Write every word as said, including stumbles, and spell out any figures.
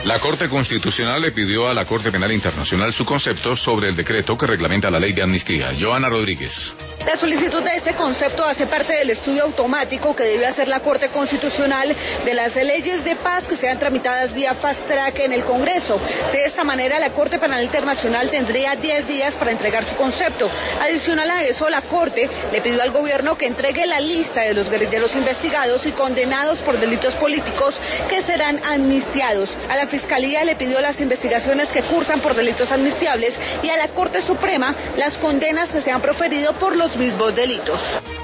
La Corte Constitucional le pidió a la Corte Penal Internacional su concepto sobre el decreto que reglamenta la ley de amnistía. Joana Rodríguez. La solicitud de ese concepto hace parte del estudio automático que debe hacer la Corte Constitucional de las leyes de paz que sean tramitadas vía fast track en el Congreso. De esta manera, la Corte Penal Internacional tendría diez días para entregar su concepto. Adicional a eso, la Corte le pidió al gobierno que entregue la lista de los guerrilleros investigados y condenados por delitos políticos que serán amnistiados. A la Fiscalía le pidió las investigaciones que cursan por delitos amnistiables y a la Corte Suprema las condenas que se han proferido por los mismos delitos.